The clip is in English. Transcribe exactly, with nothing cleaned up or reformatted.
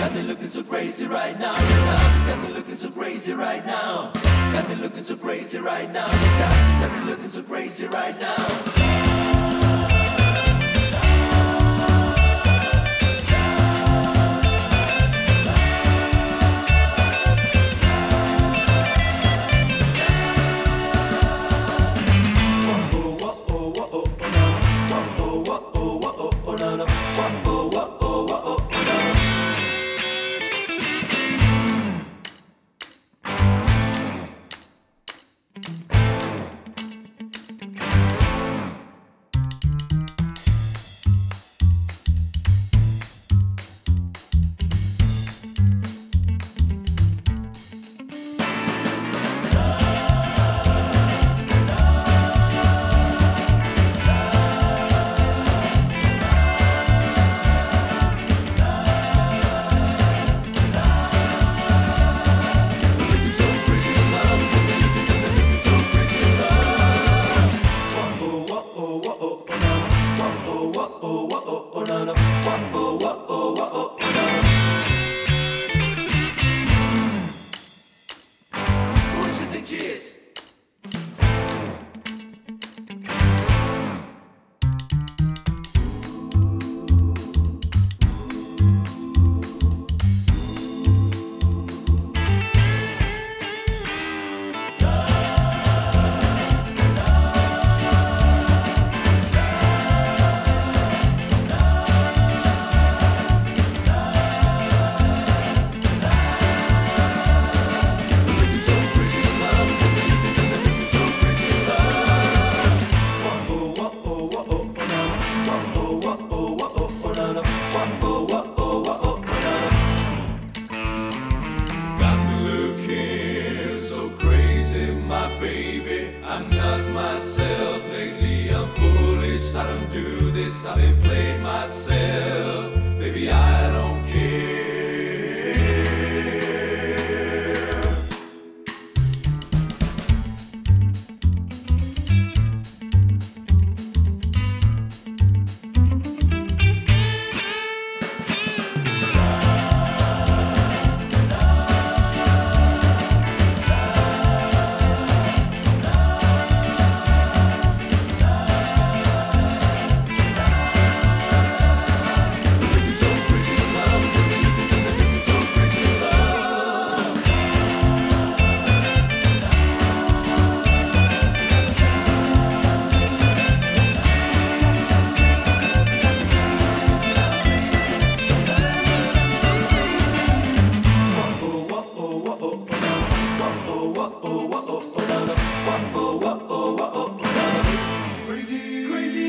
Got me looking so crazy right now. Your dance got me looking so crazy right now. Got me looking so crazy right now. Your dance got me looking so crazy right now. Crazy